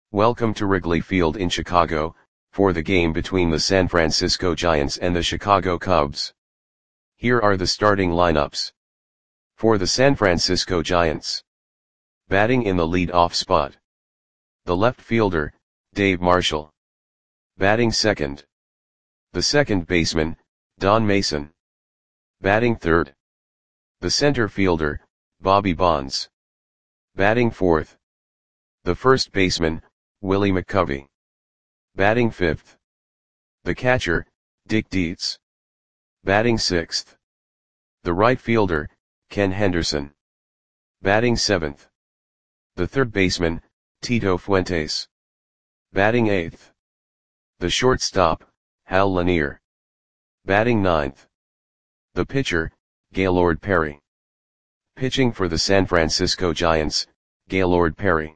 Welcome to Wrigley Field in Chicago, for the game between the San Francisco Giants and the Chicago Cubs. Here are the starting lineups. For the San Francisco Giants. Batting in the lead-off spot. The left fielder, Dave Marshall. Batting second. The second baseman, Don Mason. Batting third. The center fielder, Bobby Bonds. Batting fourth. The first baseman, Willie McCovey. Batting fifth. The catcher, Dick Dietz. Batting sixth. The right fielder, Ken Henderson. Batting seventh. The third baseman, Tito Fuentes. Batting eighth. The shortstop, Hal Lanier. Batting ninth. The pitcher, Gaylord Perry. Pitching for the San Francisco Giants, Gaylord Perry.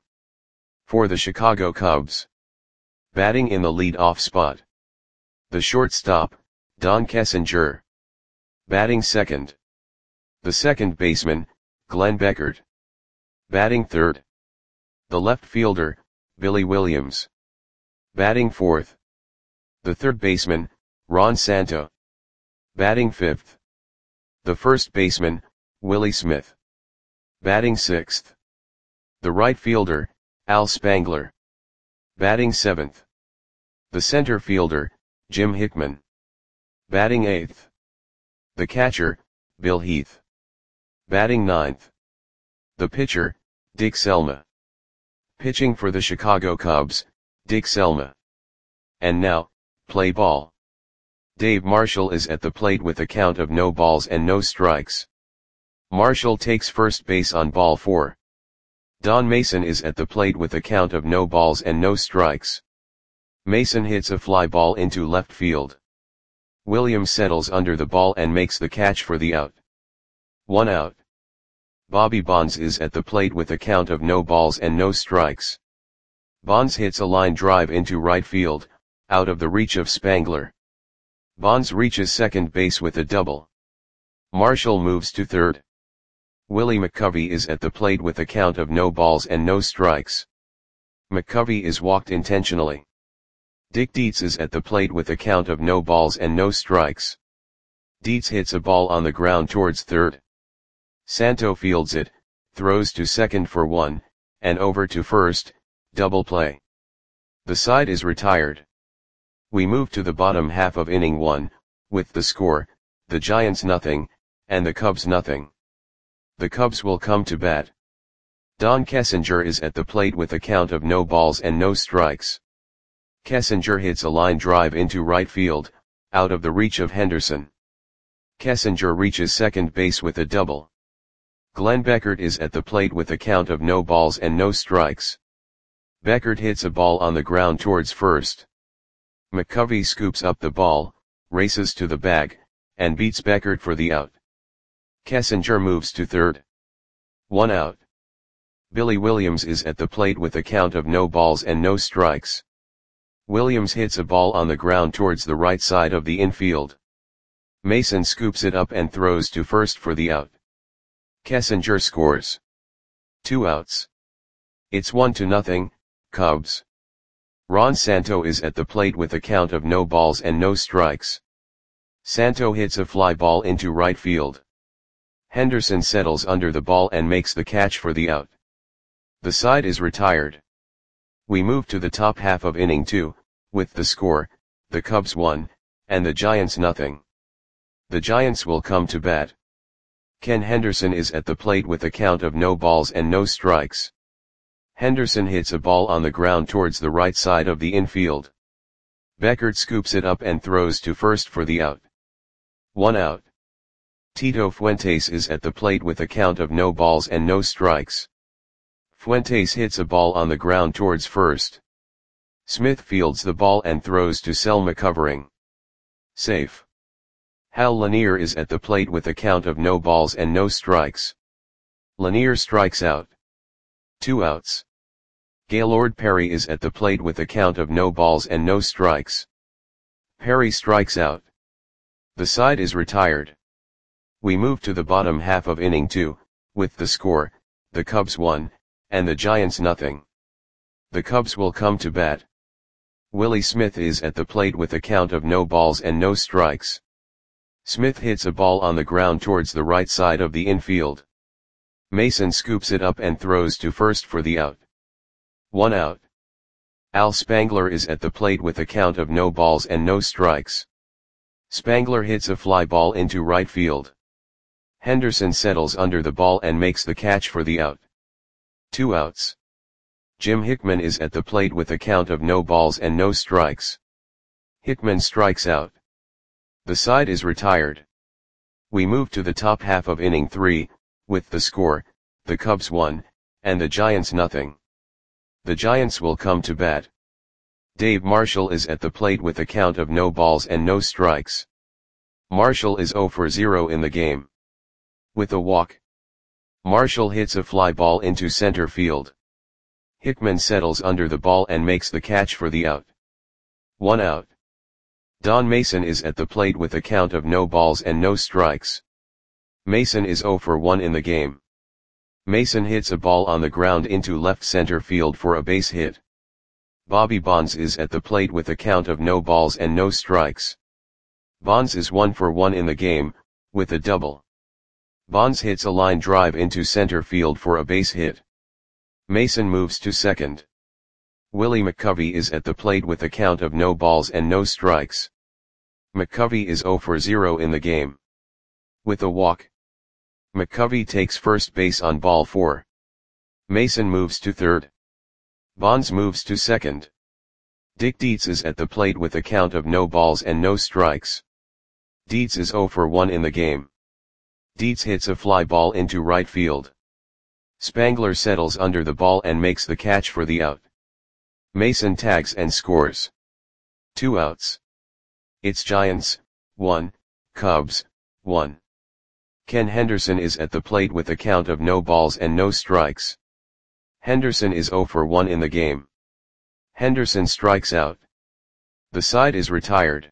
For the Chicago Cubs. Batting in the lead-off spot. The shortstop, Don Kessinger. Batting second. The second baseman, Glenn Beckert. Batting third. The left fielder, Billy Williams. Batting fourth. The third baseman, Ron Santo. Batting fifth. The first baseman, Willie Smith. Batting sixth. The right fielder, Al Spangler. Batting seventh. The center fielder, Jim Hickman. Batting eighth. The catcher, Bill Heath. Batting ninth. The pitcher, Dick Selma. Pitching for the Chicago Cubs, Dick Selma. And now, play ball. Dave Marshall is at the plate with a count of no balls and no strikes. Marshall takes first base on ball 4. Don Mason is at the plate with a count of no balls and no strikes. Mason hits a fly ball into left field. Williams settles under the ball and makes the catch for the out. 1 out. Bobby Bonds is at the plate with a count of no balls and no strikes. Bonds hits a line drive into right field, out of the reach of Spangler. Bonds reaches second base with a double. Marshall moves to third. Willie McCovey is at the plate with a count of no balls and no strikes. McCovey is walked intentionally. Dick Dietz is at the plate with a count of no balls and no strikes. Dietz hits a ball on the ground towards third. Santo fields it, throws to second for 1, and over to first, double play. The side is retired. We move to the bottom half of inning 1, with the score, the Giants nothing, and the Cubs nothing. The Cubs will come to bat. Don Kessinger is at the plate with a count of no balls and no strikes. Kessinger hits a line drive into right field, out of the reach of Henderson. Kessinger reaches second base with a double. Glenn Beckert is at the plate with a count of no balls and no strikes. Beckert hits a ball on the ground towards first. McCovey scoops up the ball, races to the bag, and beats Beckert for the out. Kessinger moves to third. 1 out. Billy Williams is at the plate with a count of no balls and no strikes. Williams hits a ball on the ground towards the right side of the infield. Mason scoops it up and throws to first for the out. Kessinger scores. 2 outs. It's 1-0, Cubs. Ron Santo is at the plate with a count of no balls and no strikes. Santo hits a fly ball into right field. Henderson settles under the ball and makes the catch for the out. The side is retired. We move to the top half of inning 2, with the score, the Cubs 1, and the Giants nothing. The Giants will come to bat. Ken Henderson is at the plate with a count of no balls and no strikes. Henderson hits a ball on the ground towards the right side of the infield. Beckert scoops it up and throws to first for the out. 1 out. Tito Fuentes is at the plate with a count of no balls and no strikes. Fuentes hits a ball on the ground towards first. Smith fields the ball and throws to Selma covering. Safe. Hal Lanier is at the plate with a count of no balls and no strikes. Lanier strikes out. 2 outs. Gaylord Perry is at the plate with a count of no balls and no strikes. Perry strikes out. The side is retired. We move to the bottom half of inning 2, with the score, the Cubs 1, and the Giants nothing. The Cubs will come to bat. Willie Smith is at the plate with a count of no balls and no strikes. Smith hits a ball on the ground towards the right side of the infield. Mason scoops it up and throws to first for the out. 1 out. Al Spangler is at the plate with a count of no balls and no strikes. Spangler hits a fly ball into right field. Henderson settles under the ball and makes the catch for the out. 2 outs. Jim Hickman is at the plate with a count of no balls and no strikes. Hickman strikes out. The side is retired. We move to the top half of inning 3, with the score, the Cubs 1, and the Giants nothing. The Giants will come to bat. Dave Marshall is at the plate with a count of no balls and no strikes. Marshall is 0 for 0 in the game. With a walk. Marshall hits a fly ball into center field. Hickman settles under the ball and makes the catch for the out. 1 out. Don Mason is at the plate with a count of no balls and no strikes. Mason is 0 for 1 in the game. Mason hits a ball on the ground into left center field for a base hit. Bobby Bonds is at the plate with a count of no balls and no strikes. Bonds is 1 for 1 in the game, with a double. Bonds hits a line drive into center field for a base hit. Mason moves to second. Willie McCovey is at the plate with a count of no balls and no strikes. McCovey is 0 for 0 in the game. With a walk. McCovey takes first base on ball 4. Mason moves to third. Bonds moves to second. Dick Dietz is at the plate with a count of no balls and no strikes. Dietz is 0 for 1 in the game. Dietz hits a fly ball into right field. Spangler settles under the ball and makes the catch for the out. Mason tags and scores. 2 outs. It's Giants, 1, Cubs, 1. Ken Henderson is at the plate with a count of no balls and no strikes. Henderson is 0 for 1 in the game. Henderson strikes out. The side is retired.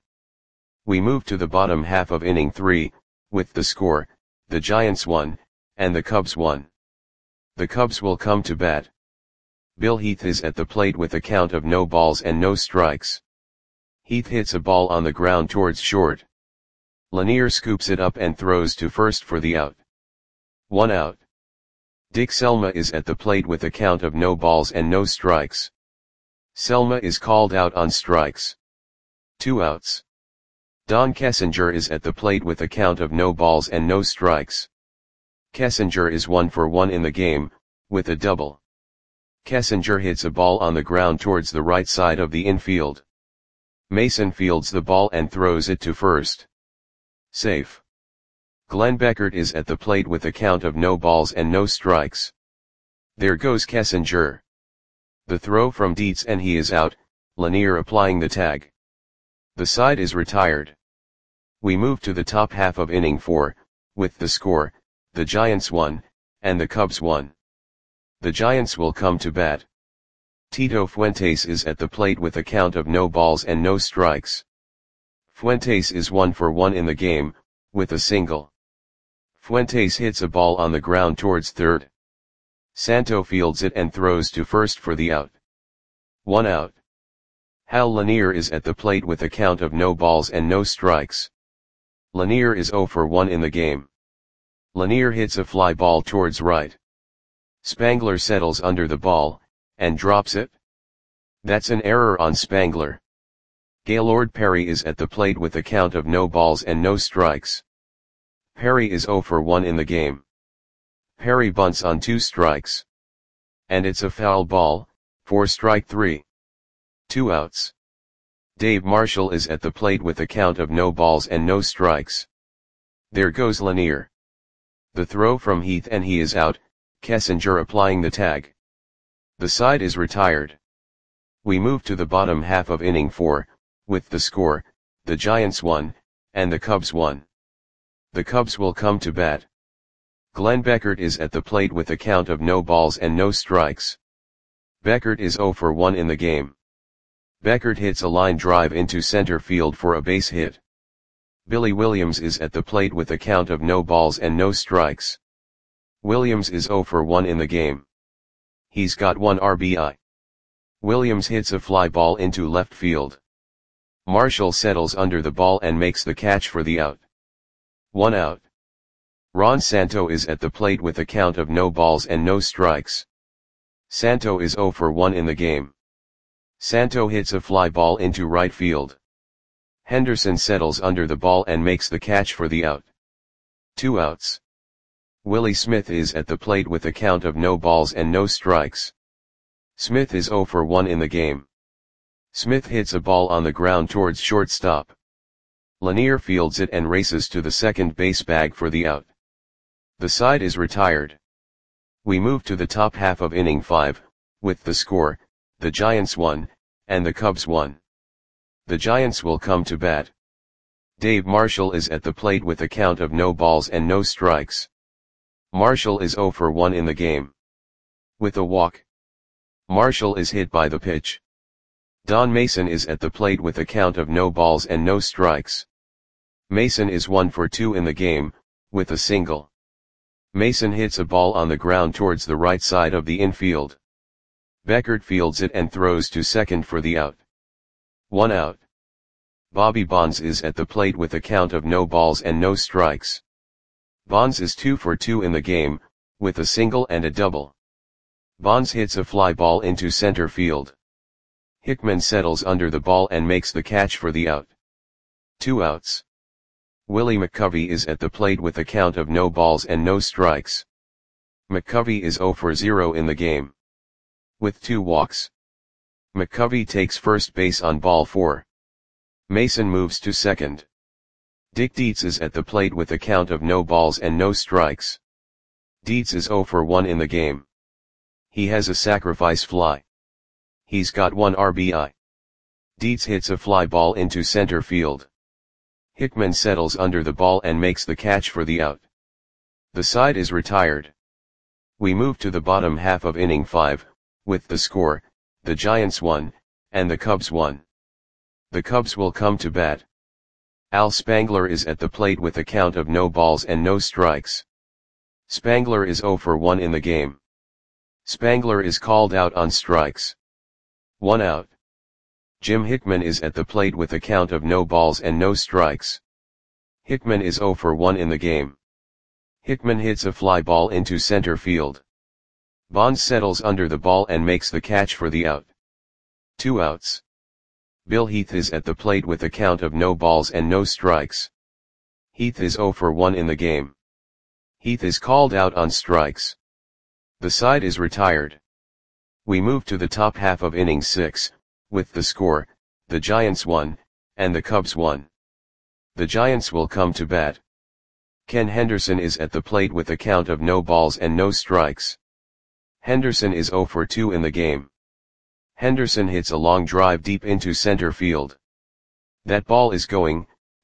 We move to the bottom half of inning 3, with the score, the Giants 1, and the Cubs 1. The Cubs will come to bat. Bill Heath is at the plate with a count of no balls and no strikes. Heath hits a ball on the ground towards short. Lanier scoops it up and throws to first for the out. 1 out. Dick Selma is at the plate with a count of no balls and no strikes. Selma is called out on strikes. 2 outs. Don Kessinger is at the plate with a count of no balls and no strikes. Kessinger is 1 for 1 in the game, with a double. Kessinger hits a ball on the ground towards the right side of the infield. Mason fields the ball and throws it to first. Safe. Glenn Beckert is at the plate with a count of no balls and no strikes. There goes Kessinger. The throw from Dietz and he is out, Lanier applying the tag. The side is retired. We move to the top half of inning 4, with the score, the Giants 1, and the Cubs 1. The Giants will come to bat. Tito Fuentes is at the plate with a count of no balls and no strikes. Fuentes is 1 for 1 in the game, with a single. Fuentes hits a ball on the ground towards third. Santo fields it and throws to first for the out. 1 out. Hal Lanier is at the plate with a count of no balls and no strikes. Lanier is 0 for 1 in the game. Lanier hits a fly ball towards right. Spangler settles under the ball, and drops it. That's an error on Spangler. Gaylord Perry is at the plate with a count of no balls and no strikes. Perry is 0 for 1 in the game. Perry bunts on 2 strikes. And it's a foul ball, for strike 3. 2 outs. Dave Marshall is at the plate with a count of no balls and no strikes. There goes Lanier. The throw from Heath and he is out, Kessinger applying the tag. The side is retired. We move to the bottom half of inning 4, with the score, the Giants 1, and the Cubs 1. The Cubs will come to bat. Glenn Beckert is at the plate with a count of no balls and no strikes. Beckert is 0 for 1 in the game. Beckert hits a line drive into center field for a base hit. Billy Williams is at the plate with a count of no balls and no strikes. Williams is 0 for 1 in the game. He's got 1 RBI. Williams hits a fly ball into left field. Marshall settles under the ball and makes the catch for the out. 1 out. Ron Santo is at the plate with a count of no balls and no strikes. Santo is 0 for 1 in the game. Santo hits a fly ball into right field. Henderson settles under the ball and makes the catch for the out. 2 outs. Willie Smith is at the plate with a count of no balls and no strikes. Smith is 0 for 1 in the game. Smith hits a ball on the ground towards shortstop. Lanier fields it and races to the second base bag for the out. The side is retired. We move to the top half of inning 5, with the score, the Giants won, and the Cubs won. The Giants will come to bat. Dave Marshall is at the plate with a count of no balls and no strikes. Marshall is 0 for 1 in the game. With a walk. Marshall is hit by the pitch. Don Mason is at the plate with a count of no balls and no strikes. Mason is 1 for 2 in the game, with a single. Mason hits a ball on the ground towards the right side of the infield. Beckert fields it and throws to second for the out. 1 out. Bobby Bonds is at the plate with a count of no balls and no strikes. Bonds is 2 for 2 in the game, with a single and a double. Bonds hits a fly ball into center field. Hickman settles under the ball and makes the catch for the out. 2 outs. Willie McCovey is at the plate with a count of no balls and no strikes. McCovey is 0 for 0 in the game. With 2 walks. McCovey takes first base on ball 4. Mason moves to second. Dick Dietz is at the plate with a count of no balls and no strikes. Dietz is 0 for 1 in the game. He has a sacrifice fly. He's got 1 RBI. Dietz hits a fly ball into center field. Hickman settles under the ball and makes the catch for the out. The side is retired. We move to the bottom half of inning 5, with the score, the Giants won, and the Cubs won. The Cubs will come to bat. Al Spangler is at the plate with a count of no balls and no strikes. Spangler is 0 for 1 in the game. Spangler is called out on strikes. 1 out. Jim Hickman is at the plate with a count of no balls and no strikes. Hickman is 0 for 1 in the game. Hickman hits a fly ball into center field. Bonds settles under the ball and makes the catch for the out. 2 outs. Bill Heath is at the plate with a count of no balls and no strikes. Heath is 0 for 1 in the game. Heath is called out on strikes. The side is retired. We move to the top half of inning 6, with the score, the Giants won, and the Cubs won. The Giants will come to bat. Ken Henderson is at the plate with a count of no balls and no strikes. Henderson is 0 for 2 in the game. Henderson hits a long drive deep into center field. That ball is gone.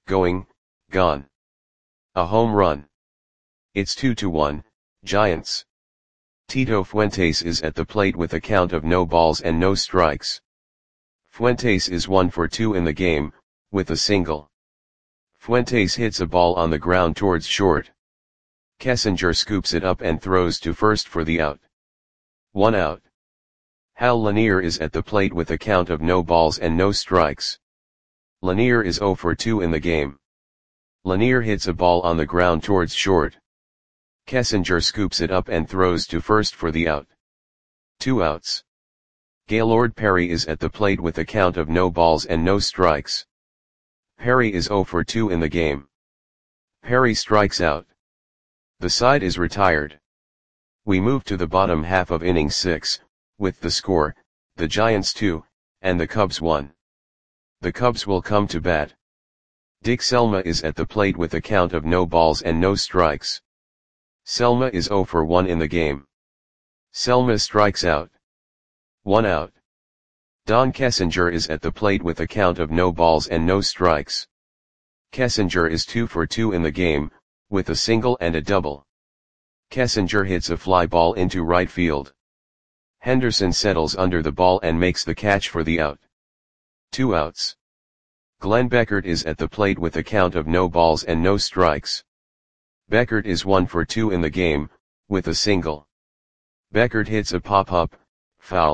A home run. It's 2-1, Giants. Tito Fuentes is at the plate with a count of no balls and no strikes. Fuentes is 1 for 2 in the game, with a single. Fuentes hits a ball on the ground towards short. Kessinger scoops it up and throws to first for the out. 1 out. Hal Lanier is at the plate with a count of no balls and no strikes. Lanier is 0 for 2 in the game. Lanier hits a ball on the ground towards short. Kessinger scoops it up and throws to first for the out. 2 outs. Gaylord Perry is at the plate with a count of no balls and no strikes. Perry is 0 for 2 in the game. Perry strikes out. The side is retired. We move to the bottom half of inning 6, with the score, the Giants 2, and the Cubs 1. The Cubs will come to bat. Dick Selma is at the plate with a count of no balls and no strikes. Selma is 0 for 1 in the game. Selma strikes out. 1 out. Don Kessinger is at the plate with a count of no balls and no strikes. Kessinger is 2 for 2 in the game, with a single and a double. Kessinger hits a fly ball into right field. Henderson settles under the ball and makes the catch for the out. 2 outs. Glenn Beckert is at the plate with a count of no balls and no strikes. Beckert is 1 for 2 in the game, with a single. Beckert hits a pop-up, foul,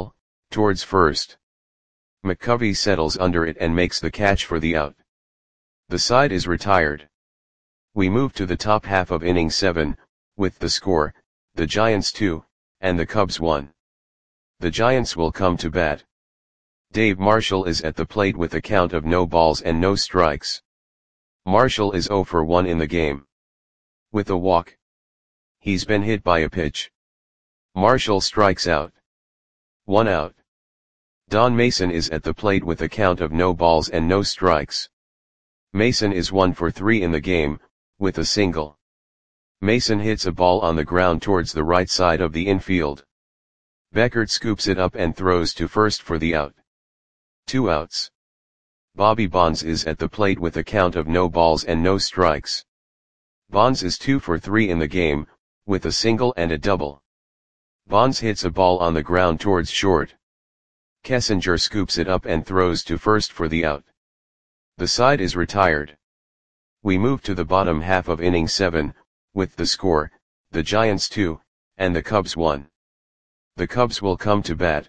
Towards first. McCovey settles under it and makes the catch for the out. The side is retired. We move to the top half of inning 7, with the score, the Giants 2, and the Cubs 1. The Giants will come to bat. Dave Marshall is at the plate with a count of no balls and no strikes. Marshall is 0 for 1 in the game. With a walk. He's been hit by a pitch. Marshall strikes out. 1 out. Don Mason is at the plate with a count of no balls and no strikes. Mason is 1 for 3 in the game, with a single. Mason hits a ball on the ground towards the right side of the infield. Beckert scoops it up and throws to first for the out. 2 outs. Bobby Bonds is at the plate with a count of no balls and no strikes. Bonds is 2 for 3 in the game, with a single and a double. Bonds hits a ball on the ground towards short. Kessinger scoops it up and throws to first for the out. The side is retired. We move to the bottom half of inning 7, with the score, the Giants 2, and the Cubs 1. The Cubs will come to bat.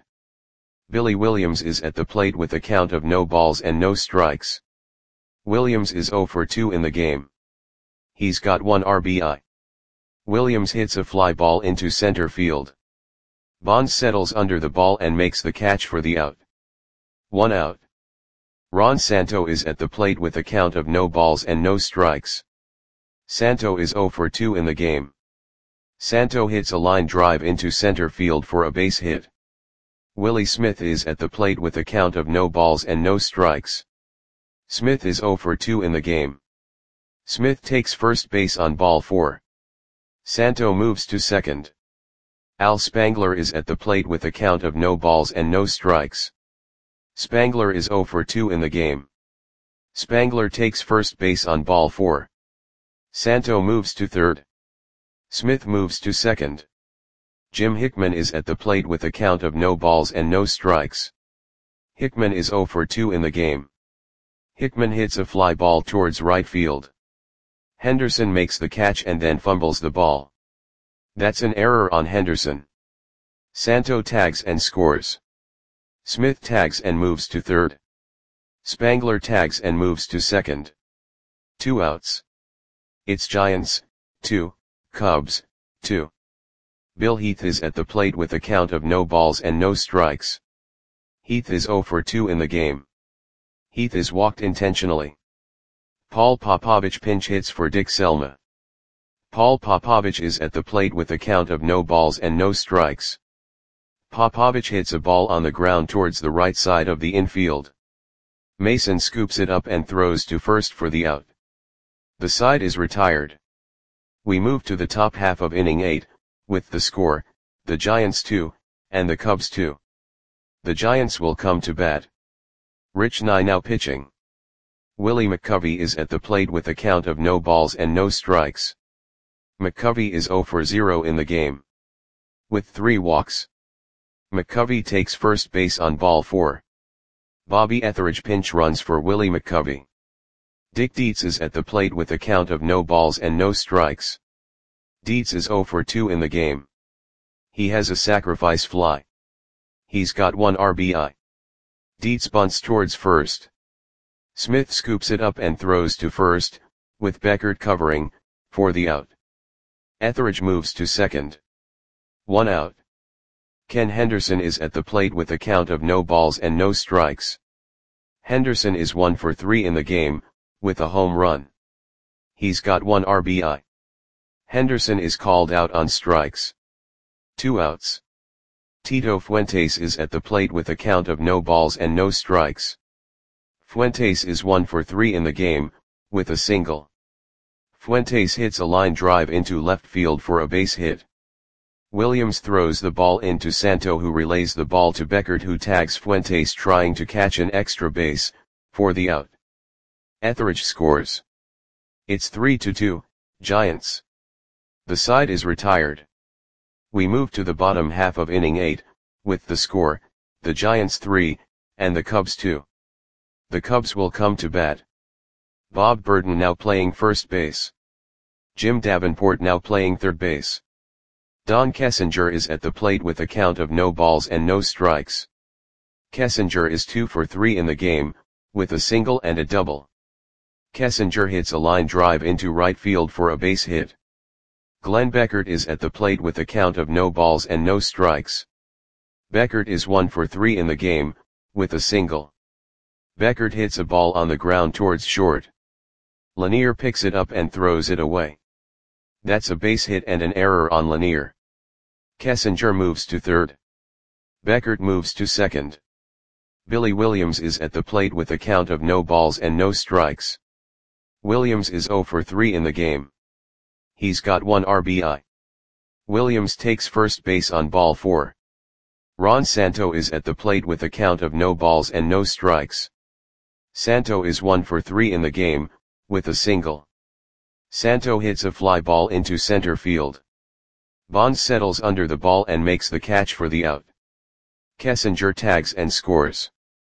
Billy Williams is at the plate with a count of no balls and no strikes. Williams is 0 for 2 in the game. He's got 1 RBI. Williams hits a fly ball into center field. Bonds settles under the ball and makes the catch for the out. 1 out. Ron Santo is at the plate with a count of no balls and no strikes. Santo is 0 for 2 in the game. Santo hits a line drive into center field for a base hit. Willie Smith is at the plate with a count of no balls and no strikes. Smith is 0 for 2 in the game. Smith takes first base on ball 4. Santo moves to second. Al Spangler is at the plate with a count of no balls and no strikes. Spangler is 0 for 2 in the game. Spangler takes first base on ball 4. Santo moves to third. Smith moves to second. Jim Hickman is at the plate with a count of no balls and no strikes. Hickman is 0 for 2 in the game. Hickman hits a fly ball towards right field. Henderson makes the catch and then fumbles the ball. That's an error on Henderson. Santo tags and scores. Smith tags and moves to third. Spangler tags and moves to second. 2 outs. It's Giants, 2, Cubs, 2. Bill Heath is at the plate with a count of no balls and no strikes. Heath is 0 for 2 in the game. Heath is walked intentionally. Paul Popovich pinch hits for Dick Selma. Paul Popovich is at the plate with a count of no balls and no strikes. Popovich hits a ball on the ground towards the right side of the infield. Mason scoops it up and throws to first for the out. The side is retired. We move to the top half of inning 8, with the score, the Giants 2, and the Cubs 2. The Giants will come to bat. Rich Nye now pitching. Willie McCovey is at the plate with a count of no balls and no strikes. McCovey is 0 for 0 in the game. With 3 walks. McCovey takes first base on ball 4. Bobby Etheridge pinch runs for Willie McCovey. Dick Dietz is at the plate with a count of no balls and no strikes. Dietz is 0 for 2 in the game. He has a sacrifice fly. He's got 1 RBI. Dietz bunts towards first. Smith scoops it up and throws to first, with Beckert covering, for the out. Etheridge moves to second. 1 out. Ken Henderson is at the plate with a count of no balls and no strikes. Henderson is 1 for 3 in the game, with a home run. He's got 1 RBI. Henderson is called out on strikes. 2 outs. Tito Fuentes is at the plate with a count of no balls and no strikes. Fuentes is 1 for 3 in the game, with a single. Fuentes hits a line drive into left field for a base hit. Williams throws the ball into Santo, who relays the ball to Beckert, who tags Fuentes trying to catch an extra base, for the out. Etheridge scores. It's 3-2, Giants. The side is retired. We move to the bottom half of inning 8, with the score, the Giants 3, and the Cubs 2. The Cubs will come to bat. Bob Burton now playing first base. Jim Davenport now playing third base. Don Kessinger is at the plate with a count of no balls and no strikes. Kessinger is 2 for 3 in the game, with a single and a double. Kessinger hits a line drive into right field for a base hit. Glenn Beckert is at the plate with a count of no balls and no strikes. Beckert is 1 for 3 in the game, with a single. Beckert hits a ball on the ground towards short. Lanier picks it up and throws it away. That's a base hit and an error on Lanier. Kessinger moves to third. Beckert moves to second. Billy Williams is at the plate with a count of no balls and no strikes. Williams is 0 for 3 in the game. He's got 1 RBI. Williams takes first base on ball 4. Ron Santo is at the plate with a count of no balls and no strikes. Santo is 1 for 3 in the game, with a single. Santo hits a fly ball into center field. Bonds settles under the ball and makes the catch for the out. Kessinger tags and scores.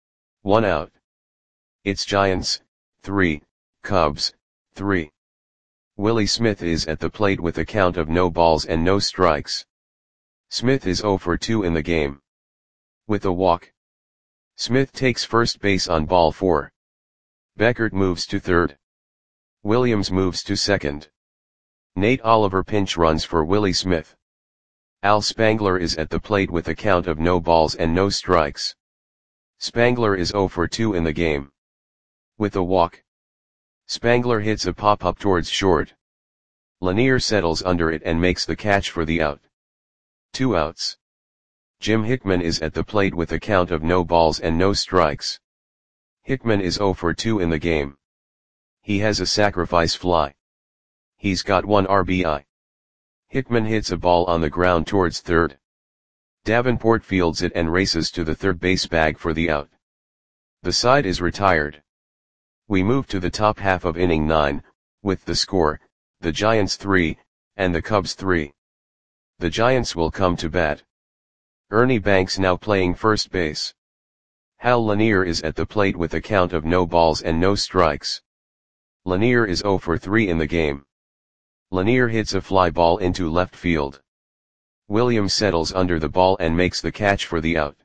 1 out. It's Giants, 3, Cubs, 3. Willie Smith is at the plate with a count of no balls and no strikes. Smith is 0 for 2 in the game. With a walk. Smith takes first base on ball 4. Beckert moves to third. Williams moves to second. Nate Oliver pinch runs for Willie Smith. Al Spangler is at the plate with a count of no balls and no strikes. Spangler is 0 for 2 in the game. With a walk. Spangler hits a pop-up towards short. Lanier settles under it and makes the catch for the out. 2 outs. Jim Hickman is at the plate with a count of no balls and no strikes. Hickman is 0 for 2 in the game. He has a sacrifice fly. He's got 1 RBI. Hickman hits a ball on the ground towards third. Davenport fields it and races to the third base bag for the out. The side is retired. We move to the top half of inning 9, with the score, the Giants 3, and the Cubs 3. The Giants will come to bat. Ernie Banks now playing first base. Hal Lanier is at the plate with a count of no balls and no strikes. Lanier is 0 for 3 in the game. Lanier hits a fly ball into left field. Williams settles under the ball and makes the catch for the out.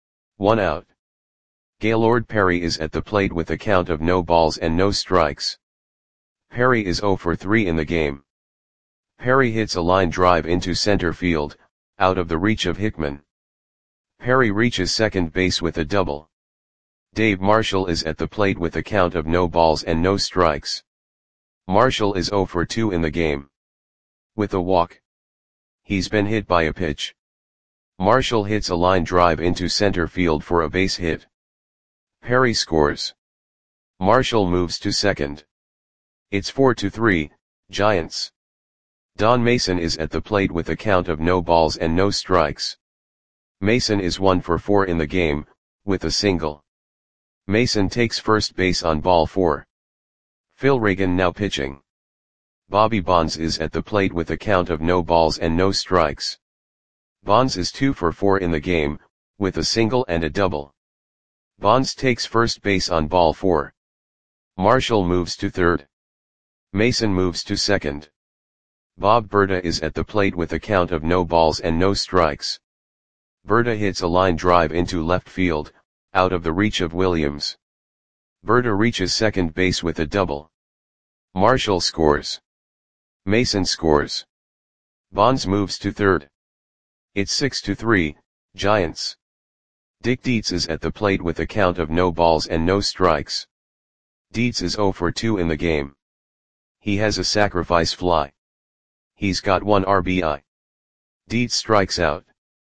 1 out. Gaylord Perry is at the plate with a count of no balls and no strikes. Perry is 0 for 3 in the game. Perry hits a line drive into center field, out of the reach of Hickman. Perry reaches second base with a double. Dave Marshall is at the plate with a count of no balls and no strikes. Marshall is 0 for 2 in the game. With a walk. He's been hit by a pitch. Marshall hits a line drive into center field for a base hit. Perry scores. Marshall moves to second. It's 4-3, Giants. Don Mason is at the plate with a count of no balls and no strikes. Mason is 1 for 4 in the game, with a single. Mason takes first base on ball 4. Phil Reagan now pitching. Bobby Bonds is at the plate with a count of no balls and no strikes. Bonds is 2 for 4 in the game, with a single and a double. Bonds takes first base on ball 4. Marshall moves to third. Mason moves to second. Bob Berta is at the plate with a count of no balls and no strikes. Berta hits a line drive into left field, out of the reach of Williams. Berta reaches second base with a double. Marshall scores. Mason scores. Bonds moves to third. It's 6-3, Giants. Dick Dietz is at the plate with a count of no balls and no strikes. Dietz is 0 for 2 in the game. He has a sacrifice fly. He's got 1 RBI. Dietz strikes out.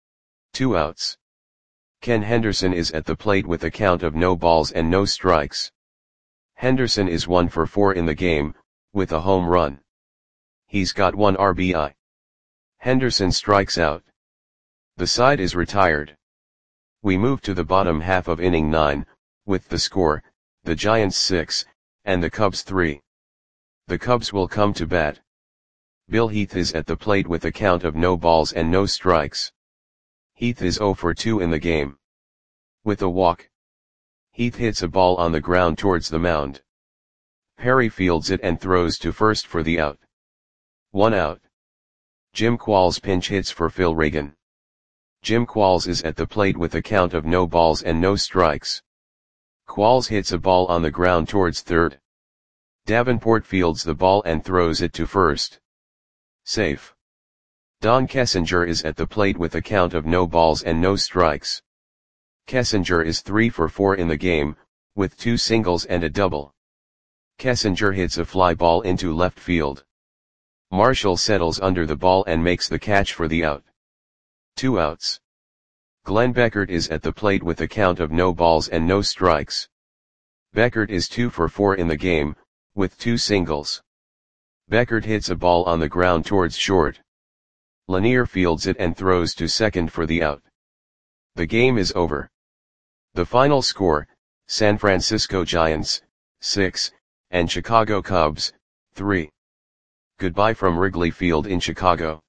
2 outs. Ken Henderson is at the plate with a count of no balls and no strikes. Henderson is 1 for 4 in the game, with a home run. He's got 1 RBI. Henderson strikes out. The side is retired. We move to the bottom half of inning 9, with the score, the Giants 6, and the Cubs 3. The Cubs will come to bat. Bill Heath is at the plate with a count of no balls and no strikes. Heath is 0 for 2 in the game. With a walk. Heath hits a ball on the ground towards the mound. Perry fields it and throws to first for the out. 1 out. Jim Qualls pinch hits for Phil Reagan. Jim Qualls is at the plate with a count of no balls and no strikes. Qualls hits a ball on the ground towards third. Davenport fields the ball and throws it to first. Safe. Don Kessinger is at the plate with a count of no balls and no strikes. Kessinger is 3 for 4 in the game, with 2 singles and a double. Kessinger hits a fly ball into left field. Marshall settles under the ball and makes the catch for the out. 2 outs. Glenn Beckert is at the plate with a count of no balls and no strikes. Beckert is 2 for 4 in the game, with 2 singles. Beckert hits a ball on the ground towards short. Lanier fields it and throws to second for the out. The game is over. The final score, San Francisco Giants, 6, and Chicago Cubs, 3. Goodbye from Wrigley Field in Chicago.